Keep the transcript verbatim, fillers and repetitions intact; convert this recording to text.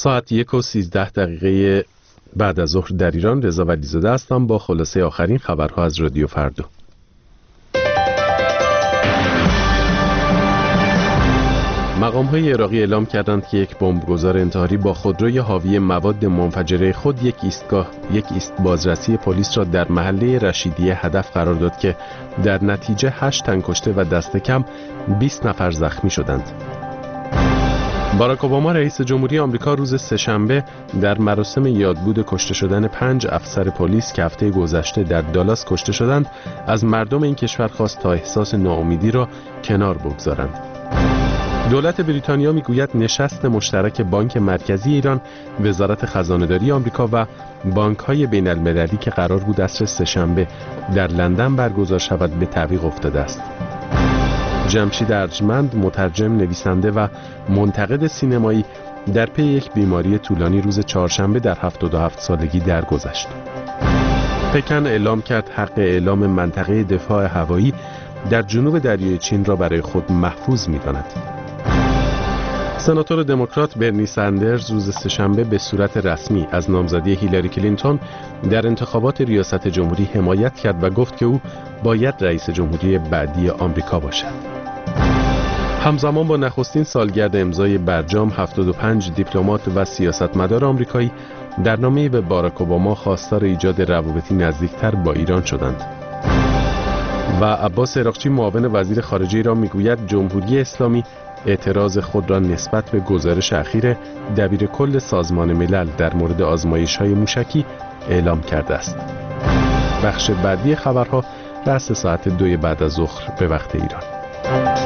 ساعت یک و سیزده دقیقه بعد از ظهر در ایران. رضا ولیزاده هستم با خلاصه آخرین خبرها از رادیو فردا. مقام‌های عراقی اعلام کردند که یک بمبگذار انتحاری با خودروی حاوی مواد منفجره خود یک ایستگاه یک ایست بازرسی پلیس را در محله رشیدیه هدف قرار داد که در نتیجه هشت تن کشته و دست کم بیست نفر زخمی شدند. باراک اوباما رئیس جمهوری آمریکا روز سه‌شنبه در مراسم یادبود کشته شدن پنج افسر پلیس که هفته گذشته در دالاس کشته شدند از مردم این کشور خواست تا احساس ناامیدی را کنار بگذارند. دولت بریتانیا میگوید نشست مشترک بانک مرکزی ایران، وزارت خزانه‌داری آمریکا و بانک‌های بین‌المللی که قرار بود عصر سه‌شنبه در لندن برگزار شود به تعویق افتاده است. جمشید ارجمند، مترجم، نویسنده و منتقد سینمایی، در پی یک بیماری طولانی روز چهارشنبه در هفتاد و هفت سالگی درگذشت. پکن اعلام کرد حق اعلام منطقه دفاع هوایی در جنوب دریای چین را برای خود محفوظ می‌داند. سناتور دموکرات برنی سندرز روز سه‌شنبه به صورت رسمی از نامزدی هیلاری کلینتون در انتخابات ریاست جمهوری حمایت کرد و گفت که او باید رئیس جمهوری بعدی آمریکا باشد. همزمان با نخستین سالگرد امضای برجام، هفتاد و پنج دیپلمات و سیاستمدار آمریکایی در نامه‌ای به باراک اوباما خواستار ایجاد روابطی نزدیکتر با ایران شدند. و عباس عراقچی، معاون وزیر خارجه ایران، میگوید جمهوری اسلامی اعتراض خود را نسبت به گزارش اخیر دبیر کل سازمان ملل در مورد آزمایش‌های موشکی اعلام کرده است. بخش بعدی خبرها رأس ساعت دو بعد از ظهر به وقت ایران.